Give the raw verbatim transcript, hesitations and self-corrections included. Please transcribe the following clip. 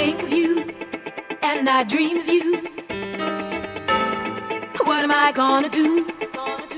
think of you and I dream of you. What am I gonna do?